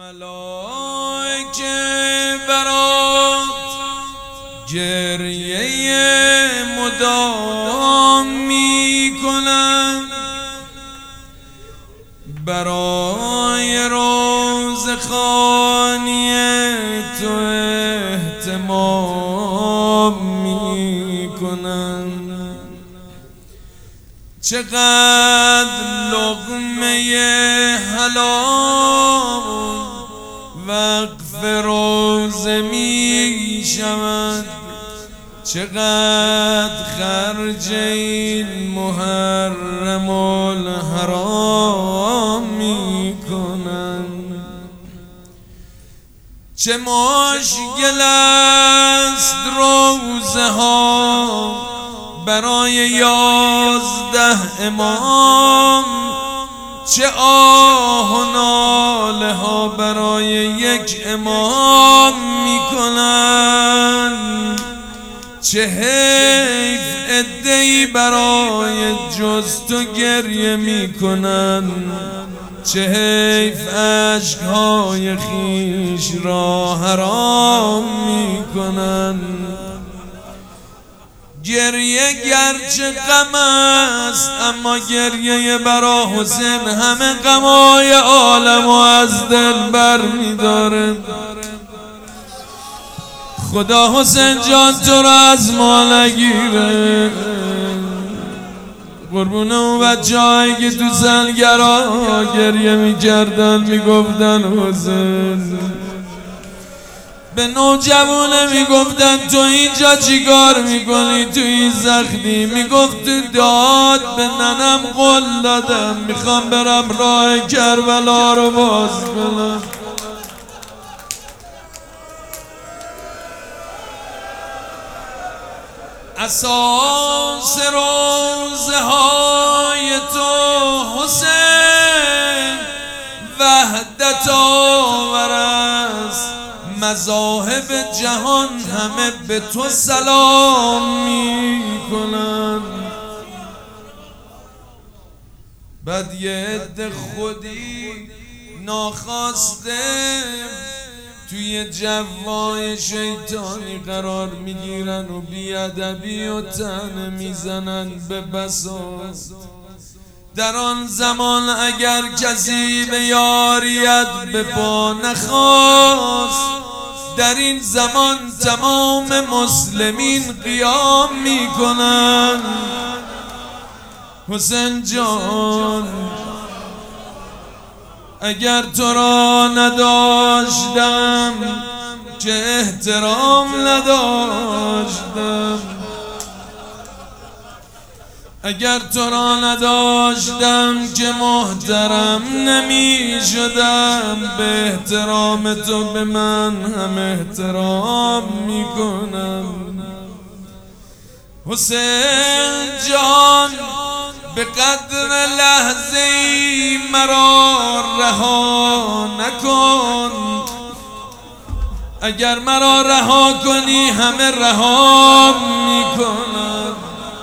ملائکه برات گریه مدام میکنن، برای روزخوانی تو اهتمام میکنن. چقدر لقمه حلال وقف روزه می شود، چقدر خرج این محرم الحرام می کنن. چه مشکل است روزه ها برای 11 امام، چه آه و ناله ها برای 1 امام میکنن. چه حیف عده‌ای برای جز تو گریه میکنن، چه حیف اشک‌های خویش را حرام میکنن. گریه گرچه غم است، اما گریه برا حسین همه غمای عالم و از دل بر می‌داره. خدا حسین جان تو را از ما نگیره، قربون اون بچه‌هایی که تو سلگرا گریه می‌کردن میگفتن حسین، به نوجوانه میگفتن تو اینجا چیکار میکنی تو این زخمی؟ میگفت تو داد به ننم قول دادم میخوام برم راه کربلا رو باز کنم. اساس روزه های تو حسین وحدت آور است، مذاهب جهان همه به تو سلام میکنن. بعد یه عده خودی ناخواسته توی جوای شیطانی قرار میگیرن و بیادبی و طعنه میزنن به بساط. در آن زمان اگر کسی به یاریت به پا نخواست، در این زمان تمام مسلمین قیام میکنن. حسین جان اگر تو را نداشتم که احترام نداشتم، اگر تو را نداشتم که محترم نمی شدم، به احترام تو به من هم احترام می کنم. حسین جان به قدر لحظه‌ای مرا رها نکن، اگر مرا رها کنی همه رها می کنم.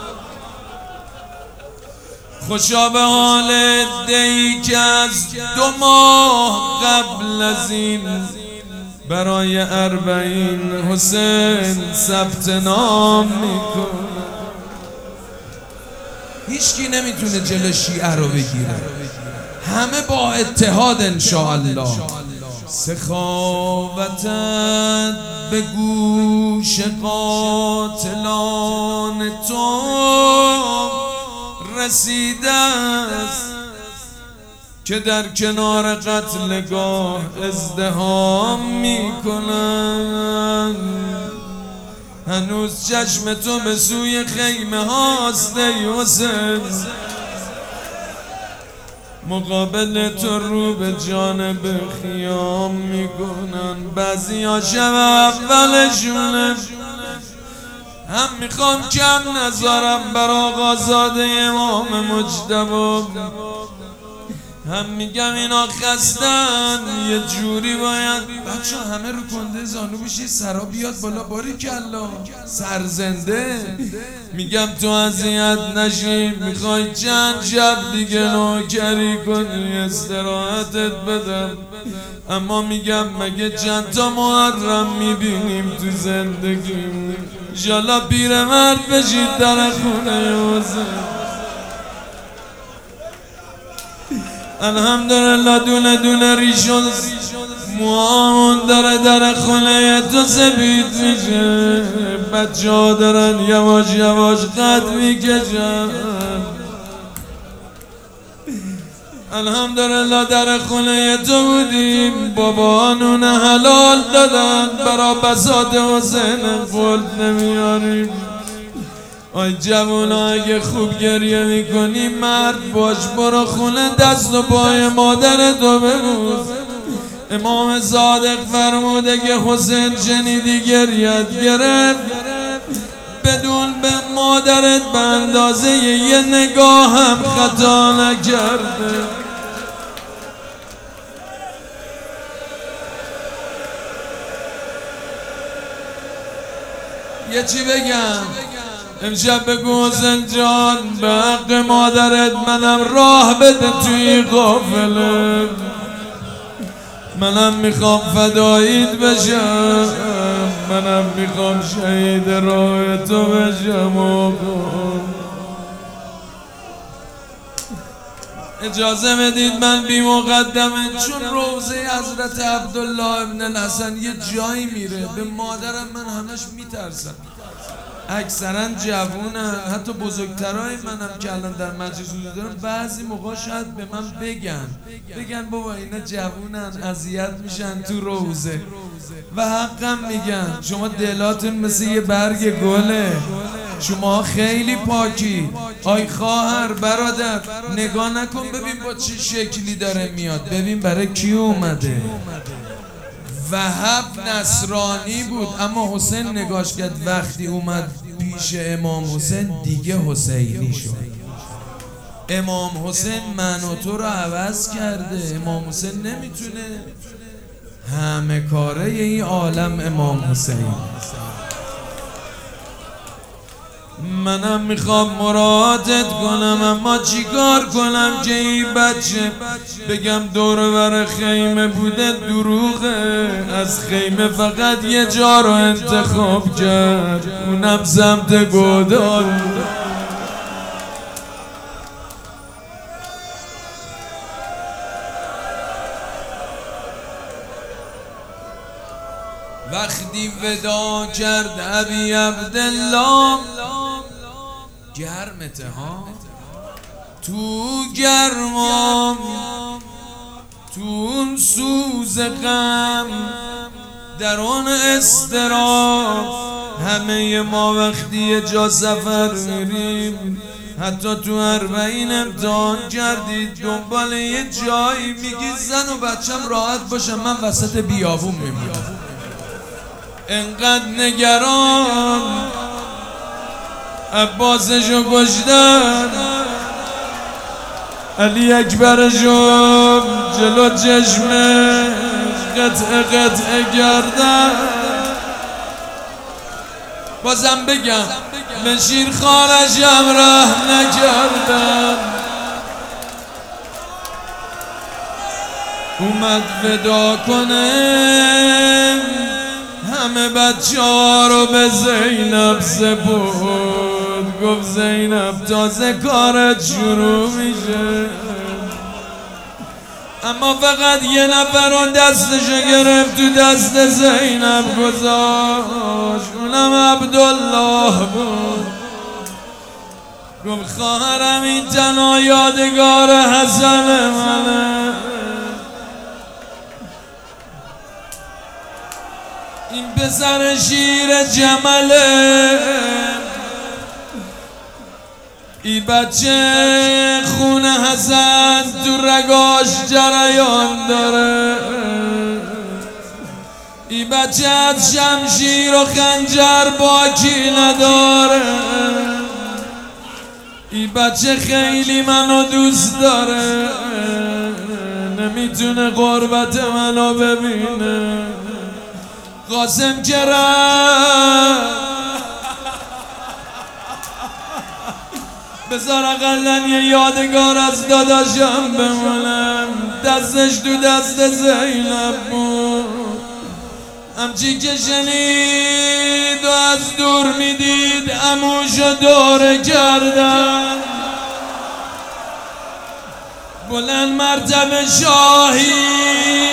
خوشا به حال عده‌ای که از 2 ماه قبل از این برای 40 حسین ثبت نام میکنه. هیچکی نمیتونه جلو شیعه رو بگیره، همه با اتحاد انشاءالله. سخاوتت به گوش قاتلان تو رسیده است که در کنار قتلگاه ازدحام میکنن. هنوز چشم تو به سوی خیمه هاست ای حسین، مقابل تو رو به جانب خیام میکنن. بعضی ها شب اولشونه هم میخوام کم نذارم بر آقازاده امام مجتبی، هم میگم اینا خستن یه جوری باید بچه همه رو کنده زانو بشی سرا بیاد بالا باریکلا سرزنده. میگم تو اذیت نشی میخوای چند شب دیگه نوکری کنی استراحتت بدم، اما میگم مگه چند تا محرم میبینیم تو زندگیم. انشالله پیرمرد بشید در خونه حسین. الحمدلله دونه دونه ریشون موامون داره در خونه تو سفید میشه، بچه ها دارن یواش یواش قد میکشن. الحمدلله در خونه تو بودیم، بابا نون حلال دادن برا بساط حسین خلد نمیاریم. آی جوونا اگه خوب گریه میکنی مرد باش، برو خونه دست و پای مادرتو ببوس. امام صادق فرموده که حسین شنیدی گریت گرفت، بدون به مادرت به اندازه یه نگاه هم خطا نکرده. یه چی بگم امشب بگو حسین جان به حق مادرت منم راه بده توی قافله، منم میخوام فداییت بشم، منم میخوام شهید راه تو بشم. اجازه بدید من بی مقدمه، چون روضه حضرت عبدالله ابن الحسن یه جایی میره به مادرم من همش میترسم. اکثرا جوونن، حتی بزرگترای منم که الان در مجلس حضور دارم بعضی موقع شاید به من بگن بابا اینا جوونن اذیت میشن تو روزه، و حقم میگن. شما دلاتون مثل یه برگ گله، شما خیلی پاکی. آی خواهر برادر نگاه نکن ببین با چه شکلی داره میاد، ببین برای کی اومده. وهب نصرانی بود اما حسین نگاش کرد وقتی اومد پیش امام حسین دیگه حسینی شد. امام حسین من و تو رو عوض کرده. امام حسین نمیتونه، همه کاره این عالم امام حسین. منم میخوام مراعاتت کنم، اما چیکار کنم که این بچه بگم دور بر خیمه بوده دروغه. از خیمه فقط یه جا رو انتخاب کرد، اونم سمت گودال. وقتی ودا کرد ابی عبدالله گرمته ها، تو گرمام تو اون سوز غم در اون استراب، همه ما وقتی یه جا سفر میریم حتی تو 40 امتحان کردید دنبال یه جایی میگی زن و بچم راحت باشم، من وسط بیابون میمونم. انقدر نگران عباسشو کشتن، علی اکبرشو جلو چشمه قطعه کردن. بازم بگم به شیر خانشم رحم نکردن. اومد ودا کنه همه بچه ها رو به زینب سپرد، گفت زینب تازه کارت شروع میشه. اما فقط یه نفر اون دستشو گرفت تو دست زینب گذاشت، اونم عبدالله بود. گفت خواهرم این تنها یادگار حسن منه، این پسر شیر جمله، ای بچه خون حسن تو رگاش جریان داره، ای بچه از شمشیر و خنجر باکی نداره، ای بچه خیلی منو دوست داره. نمیتونه غربت منو ببینه. قاسم که رفت بذار اقلن یه یادگار از داداشم بمونم. دستش تو دست زینب بود، همچی که شنید و از دور میدید عموشو دوره کردن. بلند مرتبه شاهی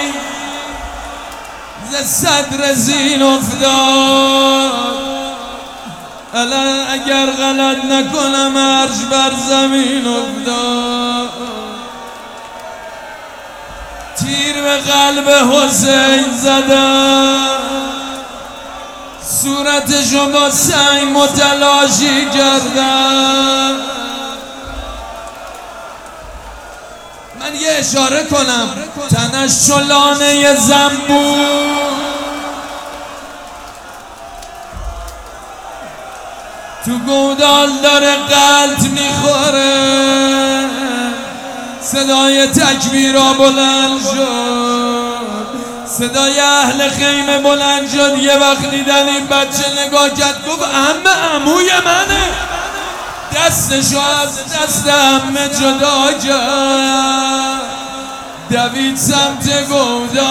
ز صدر زین افتاد. الان اگر غلط نکنم عرش بر زمین افتاد. تیر به قلب حسین زدم، صورتشو با سنگ متلاشی کردم. من یه اشاره کنم، تنش چلانه زنبور، تو گودال داره قلط میخوره. صدای تکبیرا بلند شد، صدای اهل خیمه بلند شد. یه وقت دیدن این بچه نگاه کرد، گفت عموی منه. دستشو از دست عمه جدا کرد، دوید سمت گودال،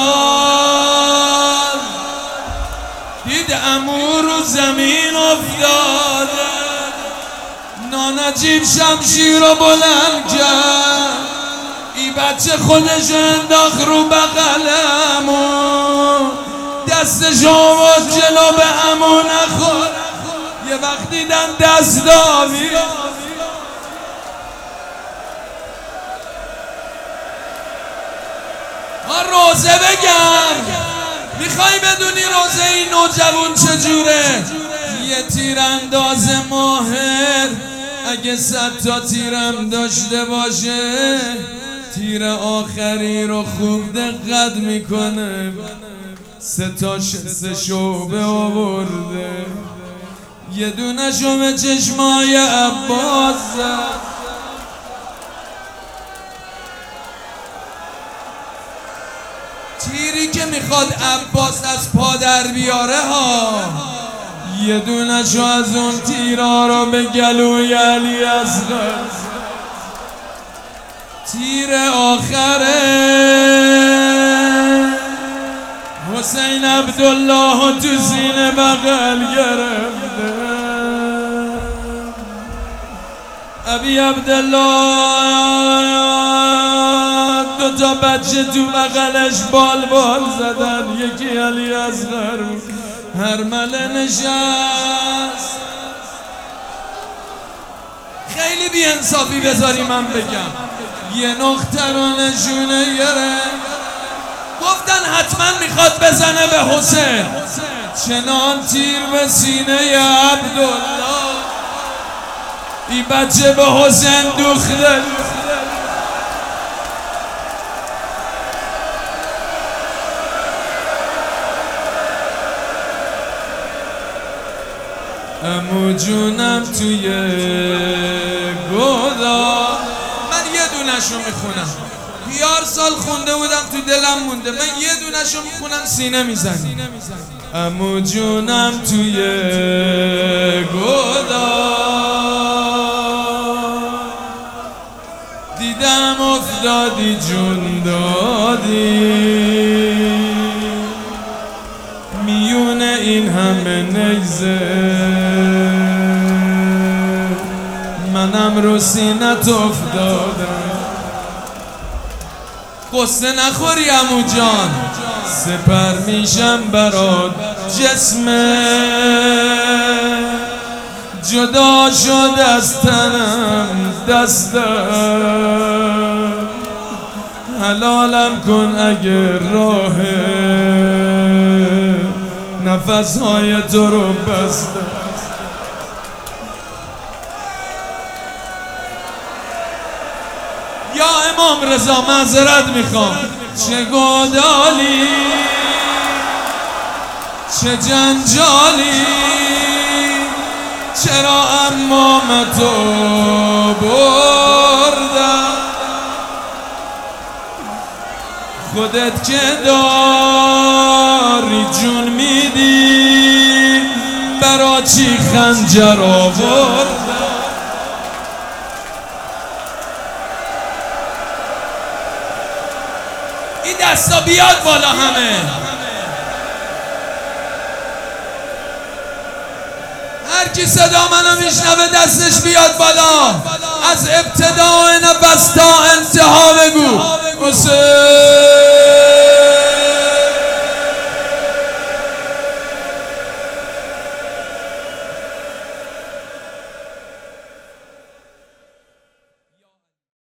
دید عمو رو زمین افتاده. نانجیب شمشیر رو بلند کرد، ای بچه خودش انداخت رو بغل عمو، دستش آورد جلو به عمو نخور. یه وقت دیدن دست داوی، روزه بگم. میخوای بدونی روزه این نوجوان چجوره؟ یه تیرانداز ماهر اگه 100 تا تیرم داشته باشه، تیر آخری رو خوب دقت میکنه. 3 شعبه آورده، یه دونه شو به چشمای عباس زد. تیری که میخواد عباس از پا در بیاره ها، یه دونه شو از اون تیرا رو به گلوی علی اصغر. تیر آخره حسین عبدالله تو سینه بغل گرفته. ابی عبدالله 2 تا بچه تو بغلش بال زدن، یکی علی اصغر هرمله نشست. خیلی بی انصافی بذاری من بگم، یه نقطه رو نشونه گرفت. گفتن حتما میخواد بزنه به حسین، چنان تیر به سینه عبدالله، ای بچه به حسین دوخته. عمو جونم توی گودا، من یه دونشو میخونم، 1000 سال خونده بودم تو دلم مونده. من یه دونشو میخونم سینه میزنی. عمو جونم توی گودا، دیدم افتادی جون دادی، میون این همه نیزه، منم رو سینت افتادم. قصه نخوری عمو جان، سپر میشم برات جسمه، جدا شد از تنم دستم، حلالم کن اگر راه نفسهای تو رو بستم. یا امام رضا معذرت میخوام، چه گودالی چه جنجالی، چرا امامتو بردم. خودت که داری جون میدی برا چی خنجر آورد. این دستا بیاد بالا همه. هر کی صدا منو میشنوه دستش بیاد بالا. از ابتدای نفس تا انتها